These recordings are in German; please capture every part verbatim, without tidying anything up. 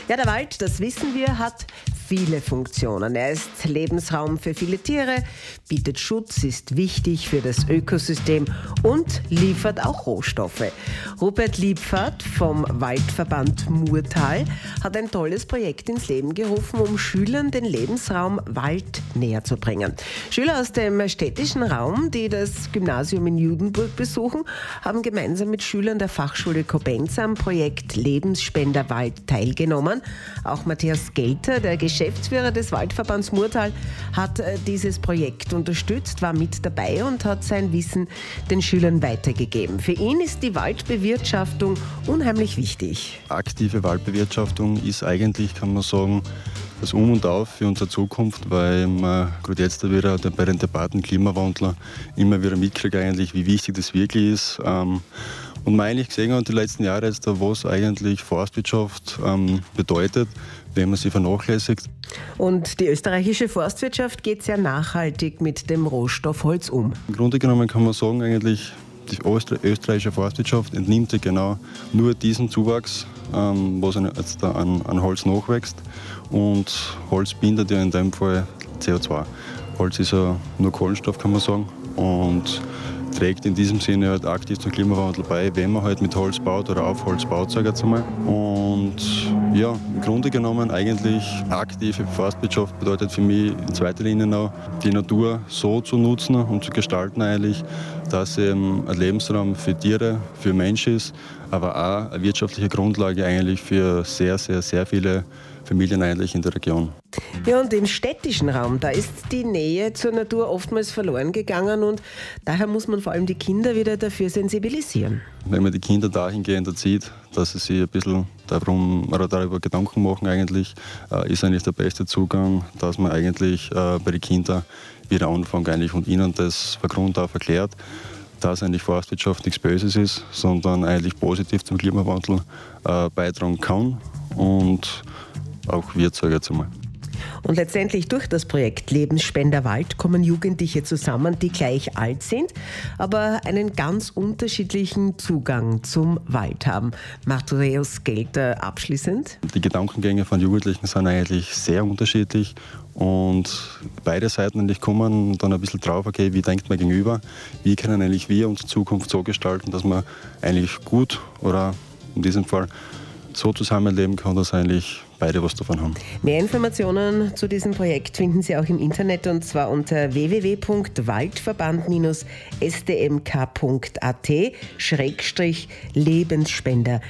Ja, der Wald, das wissen wir, hat viele Funktionen. Er ist Lebensraum für viele Tiere, bietet Schutz, ist wichtig für das Ökosystem und liefert auch Rohstoffe. Rupert Liebfahrt vom Waldverband Murtal hat ein tolles Projekt ins Leben gerufen, um Schülern den Lebensraum Wald näher zu bringen. Schüler aus dem städtischen Raum, die das Gymnasium in Judenburg besuchen, haben gemeinsam mit Schülern der Fachschule Kobenz am Projekt Lebensspender Wald teilgenommen. Auch Matthias Gelter, der Geschäftsführer des Waldverbands Murtal, hat dieses Projekt unterstützt, war mit dabei und hat sein Wissen den Schülern weitergegeben. Für ihn ist die Waldbewirtschaftung unheimlich wichtig. Aktive Waldbewirtschaftung ist eigentlich, kann man sagen, das Um und Auf für unsere Zukunft, weil man gerade jetzt wieder bei den Debatten Klimawandel immer wieder mitkriegt, eigentlich, wie wichtig das wirklich ist. Und man eigentlich gesehen hat die letzten Jahre, jetzt, was eigentlich Forstwirtschaft ähm, bedeutet, wenn man sie vernachlässigt. Und die österreichische Forstwirtschaft geht sehr nachhaltig mit dem Rohstoff Holz um. Im Grunde genommen kann man sagen, eigentlich, die österreichische Forstwirtschaft entnimmt sich genau nur diesen Zuwachs, ähm, was jetzt da an, an Holz nachwächst. Und Holz bindet ja in dem Fall C O zwei. Holz ist ja nur Kohlenstoff, kann man sagen. Und trägt in diesem Sinne halt aktiv zum Klimawandel bei, wenn man halt mit Holz baut oder auf Holz baut, sage ich jetzt einmal. Und ja, im Grunde genommen eigentlich aktive Forstwirtschaft bedeutet für mich in zweiter Linie auch, die Natur so zu nutzen und zu gestalten eigentlich, dass eben ein Lebensraum für Tiere, für Menschen ist, aber auch eine wirtschaftliche Grundlage eigentlich für sehr, sehr, sehr viele Familien eigentlich in der Region. Ja, und im städtischen Raum, da ist die Nähe zur Natur oftmals verloren gegangen und daher muss man vor allem die Kinder wieder dafür sensibilisieren. Wenn man die Kinder dahingehend erzieht, dass sie sich ein bisschen darum, oder darüber Gedanken machen eigentlich, äh, ist eigentlich der beste Zugang, dass man eigentlich äh, bei den Kindern wieder anfängt eigentlich und ihnen das von Grund auf erklärt, dass eigentlich Forstwirtschaft nichts Böses ist, sondern eigentlich positiv zum Klimawandel äh, beitragen kann und auch wir, sage ich jetzt einmal. Und letztendlich durch das Projekt Lebensspender Wald kommen Jugendliche zusammen, die gleich alt sind, aber einen ganz unterschiedlichen Zugang zum Wald haben. Matthias Gelter abschließend. Die Gedankengänge von Jugendlichen sind eigentlich sehr unterschiedlich und beide Seiten eigentlich kommen dann ein bisschen drauf, okay, wie denkt man gegenüber, wie können eigentlich wir unsere Zukunft so gestalten, dass man eigentlich gut oder in diesem Fall so zusammenleben kann, dass eigentlich beide was davon haben. Mehr Informationen zu diesem Projekt finden Sie auch im Internet und zwar unter w w w punkt waldverband s d m k punkt a t schrägstrich lebensspender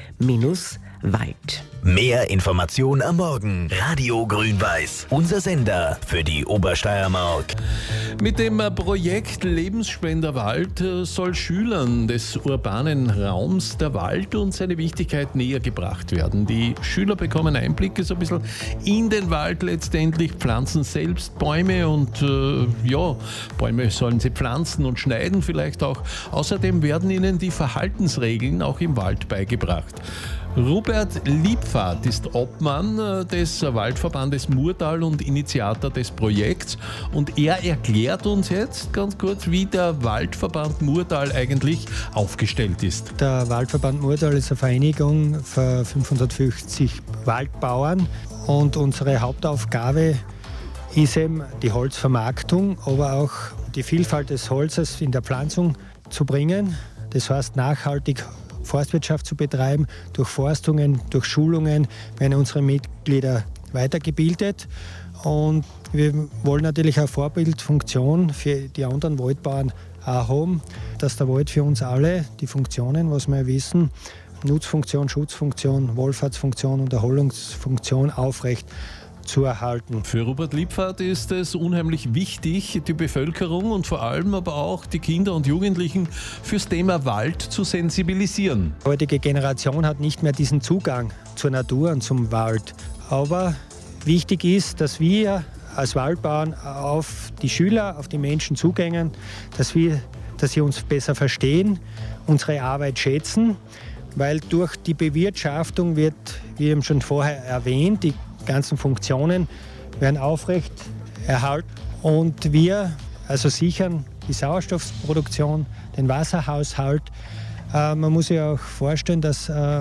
Wald. Mehr Information am Morgen. Radio Grün-Weiß. Unser Sender für die Obersteiermark. Mit dem Projekt Lebensspender Wald soll Schülern des urbanen Raums der Wald und seine Wichtigkeit näher gebracht werden. Die Schüler bekommen Einblicke so ein bisschen in den Wald letztendlich, pflanzen selbst Bäume und äh, ja, Bäume sollen sie pflanzen und schneiden vielleicht auch. Außerdem werden ihnen die Verhaltensregeln auch im Wald beigebracht. Rupert Liebfahrt ist Obmann des Waldverbandes Murtal und Initiator des Projekts und er erklärt uns jetzt ganz kurz, wie der Waldverband Murtal eigentlich aufgestellt ist. Der Waldverband Murtal ist eine Vereinigung für fünfhundertfünfzig Waldbauern und unsere Hauptaufgabe ist eben die Holzvermarktung, aber auch die Vielfalt des Holzes in der Pflanzung zu bringen. Das heißt, nachhaltig Forstwirtschaft zu betreiben, durch Forstungen, durch Schulungen werden unsere Mitglieder weitergebildet und wir wollen natürlich eine Vorbildfunktion für die anderen Waldbauern auch haben, dass der Wald für uns alle die Funktionen, was wir wissen, Nutzfunktion, Schutzfunktion, Wohlfahrtsfunktion und Erholungsfunktion aufrecht zu erhalten. Für Rupert Liebfahrt ist es unheimlich wichtig, die Bevölkerung und vor allem aber auch die Kinder und Jugendlichen fürs Thema Wald zu sensibilisieren. Die heutige Generation hat nicht mehr diesen Zugang zur Natur und zum Wald. Aber wichtig ist, dass wir als Waldbauern auf die Schüler, auf die Menschen zugängen, dass wir, dass sie uns besser verstehen, unsere Arbeit schätzen, weil durch die Bewirtschaftung wird, wie eben schon vorher erwähnt, die ganzen Funktionen werden aufrecht erhalten und wir also sichern die Sauerstoffproduktion, den Wasserhaushalt. Äh, man muss sich auch vorstellen, dass äh,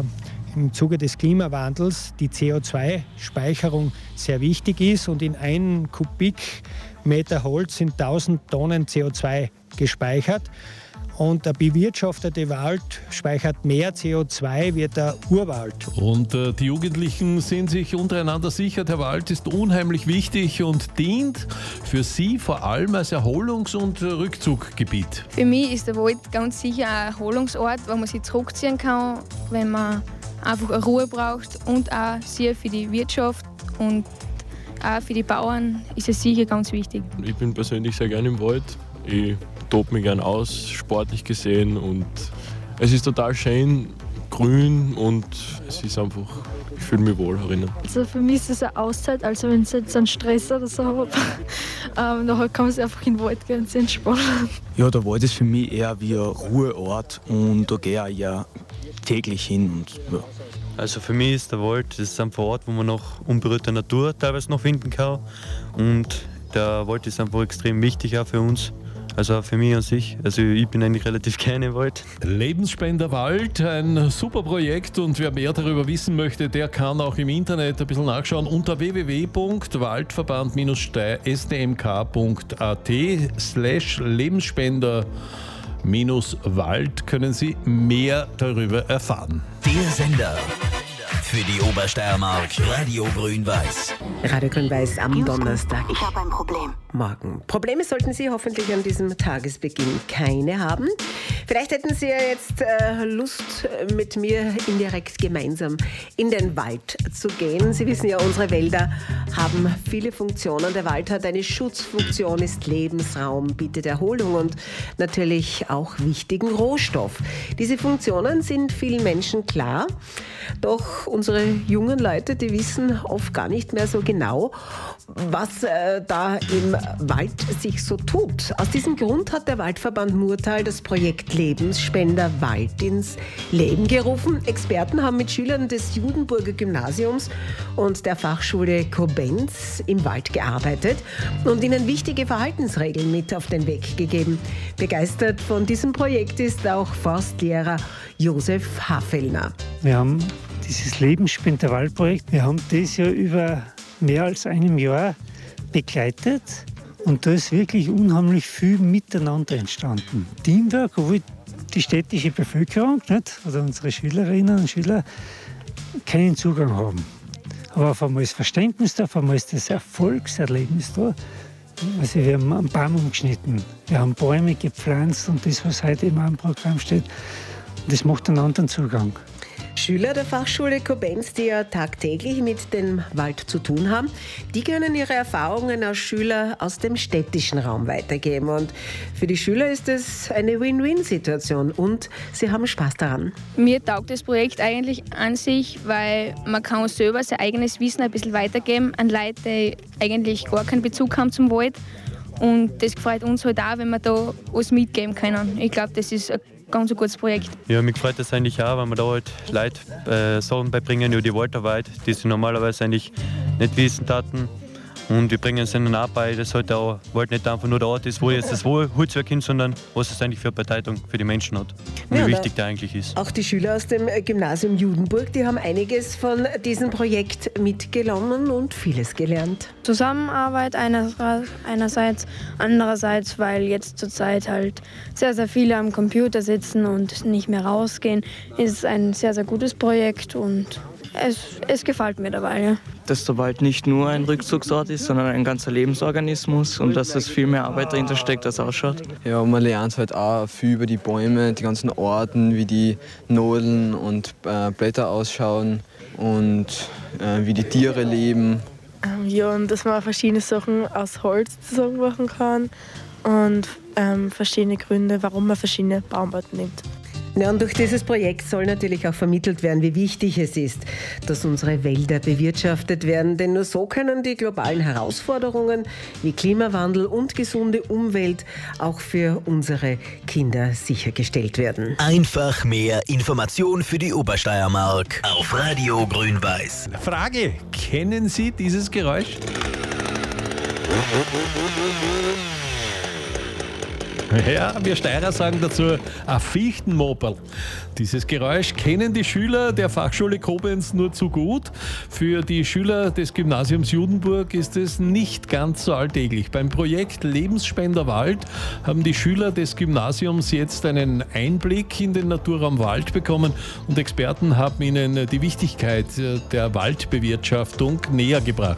im Zuge des Klimawandels die C O zwei Speicherung sehr wichtig ist und in einem Kubikmeter Holz sind tausend Tonnen C O zwei gespeichert. Und der bewirtschaftete Wald speichert mehr C O zwei wie der Urwald. Und äh, die Jugendlichen sind sich untereinander sicher, der Wald ist unheimlich wichtig und dient für sie vor allem als Erholungs- und Rückzuggebiet. Für mich ist der Wald ganz sicher ein Erholungsort, wo man sich zurückziehen kann, wenn man einfach eine Ruhe braucht, und auch sehr für die Wirtschaft und auch für die Bauern ist es sicher ganz wichtig. Ich bin persönlich sehr gerne im Wald. Ich tobe mich gerne aus, sportlich gesehen, und es ist total schön, grün, und es ist einfach, ich fühle mich wohl herinnen. Also für mich ist es eine Auszeit, also wenn ich jetzt einen Stress oder so habe, ähm, dann kann man sich einfach in den Wald gehen und sich entspannen. Ja, der Wald ist für mich eher wie ein Ruheort und da gehe ich ja täglich hin. Und, ja. Also für mich ist der Wald, das ist einfach ein Ort, wo man noch unberührte Natur teilweise noch finden kann, und der Wald ist einfach extrem wichtig auch für uns. Also für mich an sich. Also ich bin eigentlich relativ gerne im Wald. Lebensspender Wald, ein super Projekt, und wer mehr darüber wissen möchte, der kann auch im Internet ein bisschen nachschauen unter w w w punkt waldverband s d m k punkt a t slash Lebensspender Wald können Sie mehr darüber erfahren. Der Sender für die Obersteiermark, Radio Grün-Weiß. Radio Grün-Weiß am Donnerstag. Ich habe ein Problem. Morgen. Probleme sollten Sie hoffentlich an diesem Tagesbeginn keine haben. Vielleicht hätten Sie ja jetzt äh, Lust, mit mir indirekt gemeinsam in den Wald zu gehen. Sie wissen ja, unsere Wälder haben viele Funktionen. Der Wald hat eine Schutzfunktion, ist Lebensraum, bietet Erholung und natürlich auch wichtigen Rohstoff. Diese Funktionen sind vielen Menschen klar, doch unsere jungen Leute, die wissen oft gar nicht mehr so genau, was äh, da im Wald sich so tut. Aus diesem Grund hat der Waldverband Murtal das Projekt Lebensspender Wald ins Leben gerufen. Experten haben mit Schülern des Judenburger Gymnasiums und der Fachschule Koblenz im Wald gearbeitet und ihnen wichtige Verhaltensregeln mit auf den Weg gegeben. Begeistert von diesem Projekt ist auch Forstlehrer Josef Hafellner. Wir haben dieses Lebensspender Wald-Projekt, wir haben das ja über mehr als einem Jahr begleitet, und da ist wirklich unheimlich viel miteinander entstanden. Teamwork, obwohl die städtische Bevölkerung, nicht, oder unsere Schülerinnen und Schüler, keinen Zugang haben. Aber auf einmal ist Verständnis da, auf einmal ist das Erfolgserlebnis da. Also wir haben einen Baum umgeschnitten, wir haben Bäume gepflanzt, und das, was heute im Programm steht, das macht einen anderen Zugang. Schüler der Fachschule Koblenz, die ja tagtäglich mit dem Wald zu tun haben, die können ihre Erfahrungen als Schüler aus dem städtischen Raum weitergeben. Und für die Schüler ist es eine Win-Win-Situation und sie haben Spaß daran. Mir taugt das Projekt eigentlich an sich, weil man kann selber sein eigenes Wissen ein bisschen weitergeben an Leute, die eigentlich gar keinen Bezug haben zum Wald. Und das gefällt uns halt auch, wenn wir da was mitgeben können. Ich glaube, das ist ein ganz ein gutes Projekt. Ja, mich freut das eigentlich auch, wenn wir da halt Leute äh, Sachen beibringen über die Waldarbeit, die sie normalerweise eigentlich nicht wissen taten. Und wir bringen es ihnen auch bei, dass halt der Wald nicht einfach nur der Ort ist, wo jetzt das Holzwerk hin, sondern was es eigentlich für eine Bedeutung für die Menschen hat und ja, wie wichtig der eigentlich ist. Auch die Schüler aus dem Gymnasium Judenburg, die haben einiges von diesem Projekt mitgenommen und vieles gelernt. Zusammenarbeit einerseits, andererseits, weil jetzt zurzeit halt sehr, sehr viele am Computer sitzen und nicht mehr rausgehen, ist es ein sehr, sehr gutes Projekt und es, es gefällt mir dabei. Ja. Dass der Wald nicht nur ein Rückzugsort ist, sondern ein ganzer Lebensorganismus und dass es viel mehr Arbeit dahinter steckt, als ausschaut. Ja, man lernt halt auch viel über die Bäume, die ganzen Orten, wie die Nadeln und äh, Blätter ausschauen und äh, wie die Tiere leben. Ja, und dass man verschiedene Sachen aus Holz zusammen machen kann und ähm, verschiedene Gründe, warum man verschiedene Baumarten nimmt. Ja, und durch dieses Projekt soll natürlich auch vermittelt werden, wie wichtig es ist, dass unsere Wälder bewirtschaftet werden. Denn nur so können die globalen Herausforderungen wie Klimawandel und gesunde Umwelt auch für unsere Kinder sichergestellt werden. Einfach mehr Information für die Obersteiermark auf Radio Grün-Weiß. Frage, kennen Sie dieses Geräusch? Ja, wir Steirer sagen dazu ein Fichtenmoperl. Dieses Geräusch kennen die Schüler der Fachschule Koblenz nur zu gut. Für die Schüler des Gymnasiums Judenburg ist es nicht ganz so alltäglich. Beim Projekt Lebensspender Wald haben die Schüler des Gymnasiums jetzt einen Einblick in den Naturraum Wald bekommen und Experten haben ihnen die Wichtigkeit der Waldbewirtschaftung näher gebracht.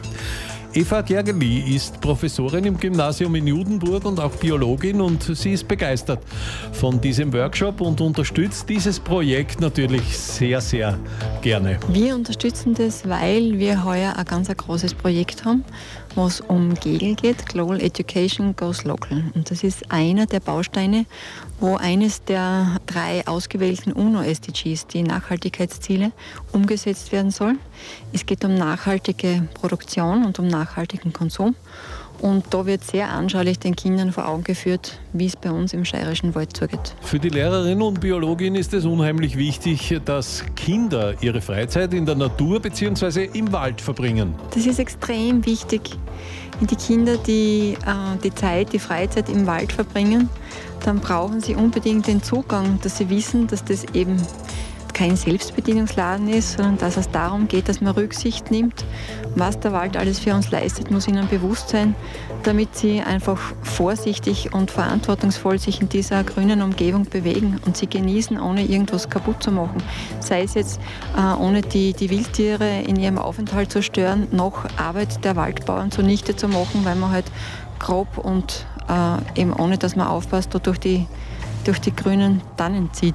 Eva Gergely ist Professorin im Gymnasium in Judenburg und auch Biologin und sie ist begeistert von diesem Workshop und unterstützt dieses Projekt natürlich sehr, sehr gerne. Wir unterstützen das, weil wir heuer ein ganz ein großes Projekt haben, was um G E L geht, Global Education Goes Local. Und das ist einer der Bausteine, wo eines der drei ausgewählten UNO-S D Gs, die Nachhaltigkeitsziele, umgesetzt werden soll. Es geht um nachhaltige Produktion und um nachhaltigen Konsum. Und da wird sehr anschaulich den Kindern vor Augen geführt, wie es bei uns im steirischen Wald zugeht. Für die Lehrerin und Biologin ist es unheimlich wichtig, dass Kinder ihre Freizeit in der Natur bzw. im Wald verbringen. Das ist extrem wichtig. Wenn die Kinder die, äh, die Zeit, die Freizeit im Wald verbringen, dann brauchen sie unbedingt den Zugang, dass sie wissen, dass das eben kein Selbstbedienungsladen ist, sondern dass es darum geht, dass man Rücksicht nimmt. Was der Wald alles für uns leistet, muss ihnen bewusst sein, damit sie einfach vorsichtig und verantwortungsvoll sich in dieser grünen Umgebung bewegen und sie genießen, ohne irgendwas kaputt zu machen. Sei es jetzt, äh, ohne die, die Wildtiere in ihrem Aufenthalt zu stören, noch Arbeit der Waldbauern zunichte zu machen, weil man halt grob und äh, eben ohne, dass man aufpasst, durch die, durch die grünen Tannen zieht.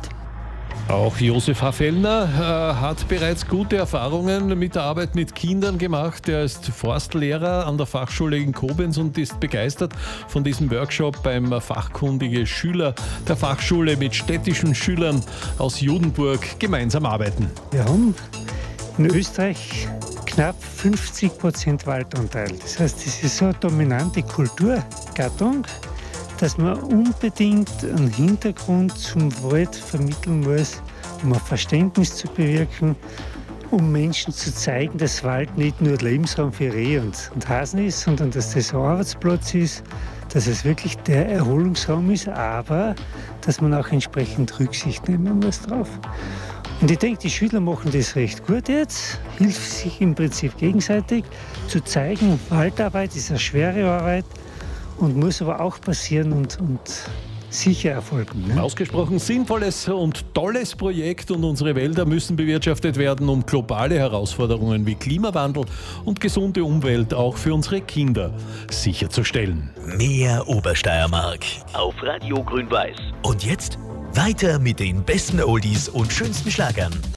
Auch Josef Hafellner äh, hat bereits gute Erfahrungen mit der Arbeit mit Kindern gemacht. Er ist Forstlehrer an der Fachschule in Koblenz und ist begeistert von diesem Workshop beim fachkundige Schüler der Fachschule mit städtischen Schülern aus Judenburg gemeinsam arbeiten. Wir haben in Österreich knapp fünfzig Prozent Waldanteil. Das heißt, das ist so eine dominante Kulturgattung, dass man unbedingt einen Hintergrund zum Wald vermitteln muss, um ein Verständnis zu bewirken, um Menschen zu zeigen, dass Wald nicht nur Lebensraum für Rehe und, und Hasen ist, sondern dass das ein Arbeitsplatz ist, dass es wirklich der Erholungsraum ist, aber dass man auch entsprechend Rücksicht nehmen muss drauf. Und ich denke, die Schüler machen das recht gut jetzt, hilft sich im Prinzip gegenseitig zu zeigen, Waldarbeit ist eine schwere Arbeit, und muss aber auch passieren und, und sicher erfolgen. Ne? Ausgesprochen sinnvolles und tolles Projekt und unsere Wälder müssen bewirtschaftet werden, um globale Herausforderungen wie Klimawandel und gesunde Umwelt auch für unsere Kinder sicherzustellen. Mehr Obersteiermark auf Radio Grün-Weiß. Und jetzt weiter mit den besten Oldies und schönsten Schlagern.